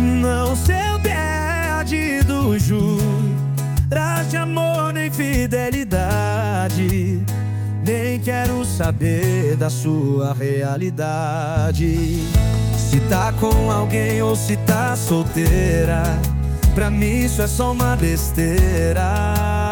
Não seu perdido juras de amor nem fidelidade, nem quero saber da sua realidade. Se tá com alguém ou se tá solteira, pra mim isso é só uma besteira.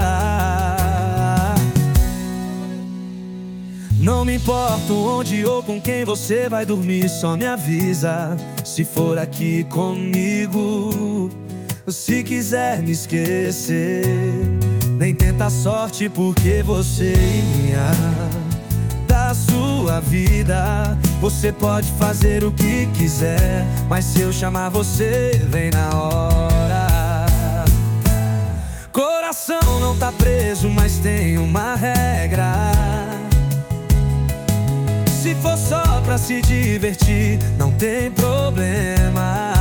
Não me importo onde ou com quem você vai dormir, só me avisa se for aqui comigo. Se quiser me esquecer, nem tenta a sorte, porque você ia da sua vida. Você pode fazer o que quiser, mas se eu chamar você, vem na hora. Coração não tá preso, mas tem uma regra. Se for só pra se divertir, não tem problema.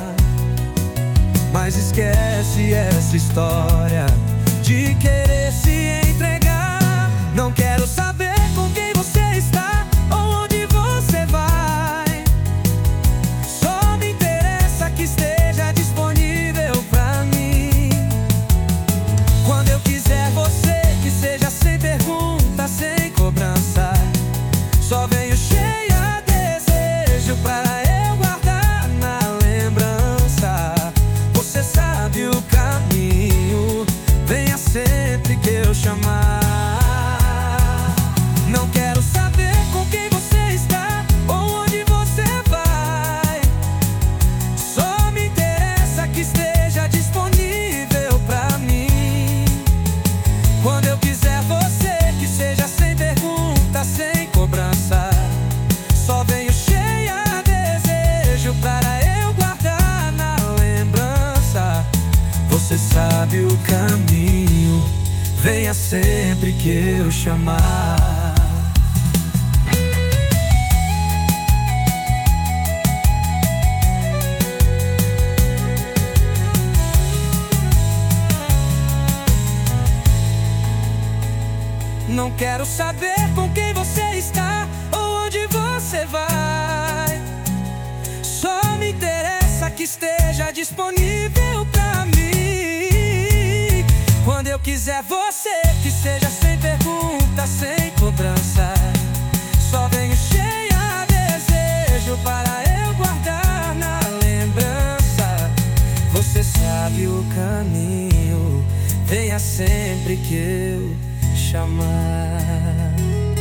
Mas esquece essa história de querer se entregar. Não quero saber com quem você está ou onde você vai. Só me interessa que esteja disponível pra mim. Quando eu quiser você, que seja sem pergunta, sem cobrança. Só venho cheia de desejo para eu guardar na lembrança. Você sabe o caminho, venha sempre que eu chamar. Não quero saber com quem você está ou onde você vai. Só me interessa que esteja disponível pra mim. Quando eu quiser você, que seja sem pergunta, sem cobrança. Só venho cheia de desejo para eu guardar na lembrança. Você sabe o caminho, venha sempre que eu chamar. Não quero saber com quem você está ou onde você vai. Só me interessa que esteja disponível pra mim. Quando eu quiser você, que seja sem pergunta, sem cobrança. Só venho cheia de desejo para eu guardar na lembrança. Você sabe o caminho, venha sempre que eu chamar.